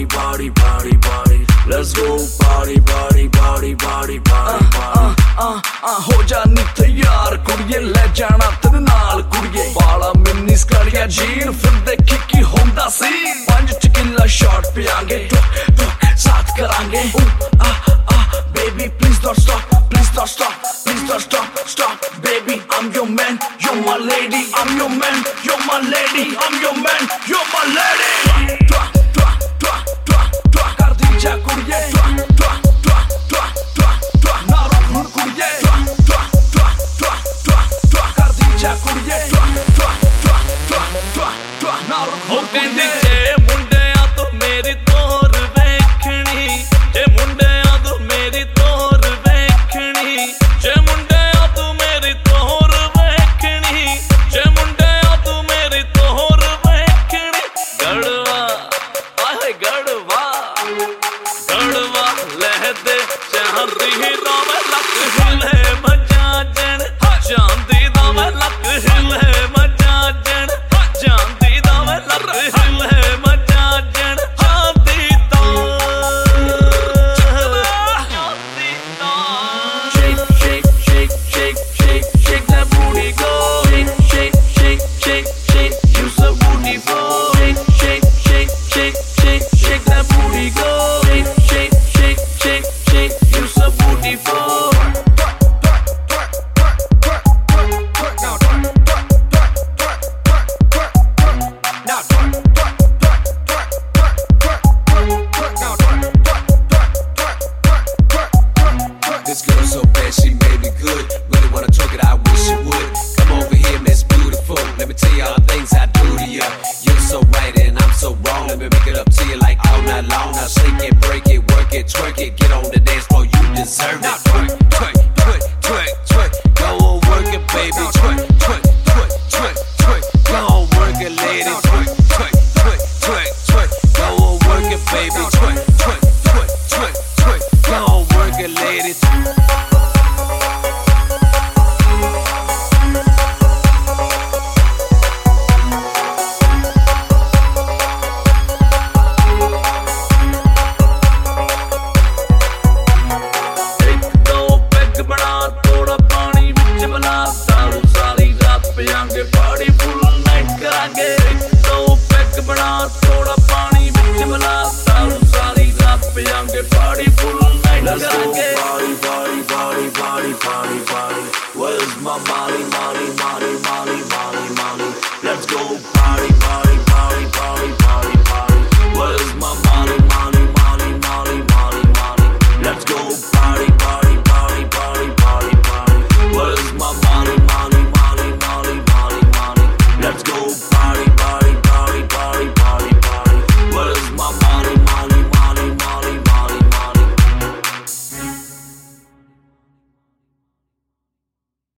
party, party, party, party. Let's go party, party, party, party, party, party. हो जानी तैयार कुड़िए ले जाना तेरे नाल कुड़िए बाला मिनी स्कर्टिया जीन फिर देखी की होंदा सीन 5 tequila shot पियांगे साथ करांगे baby please don't stop please don't stop please don't stop baby I'm your man you're my lady I'm your man you're my lady I'm your man you're my lady कर दी जा कुड़िए ना रुक कुड़िए कर दी जा कुड़िए ना रुक कहंदी जे मुंडिया तो मेरी तोर वेखणी जे मुंडिया तो मेरी तोर वेखणी जे मुंडिया तो मेरी तोर वेखणी जे मुंडिया तो मेरी तोर वेखणी गड़वा आए गड़वा गड़वा लहदे चांदी दा मैं लक हिले मजाजन चांदी दा मैं लक हिले मजाजन चांदी दा मैं लक हिले मजाजन चांदी दा Shake, shake, shake, shake, shake, shake that booty go. Shake, shake, shake, shake, shake, use the booty for. Shake, shake, shake, shake, shake, shake that booty go. Shake, shake, shake, shake, shake, use the booty for. This girl so bad, she made me good. Really wanna twerk it, I wish you would. Come over here, Miss Beautiful. Let me tell you all the things I do to you. You're so right and I'm so wrong. Let me make it up to you like all night long. Now shake it, break it, work it, twerk it. Get on the dance floor, you deserve it. Now twerk, twerk, twerk, twerk, twerk. Go on, work it, baby. Twerk, twerk, twerk, twerk, twerk. Go on, work it, lady. Twerk, twerk, twerk, twerk, twerk. Go on, work it, baby. Twerk.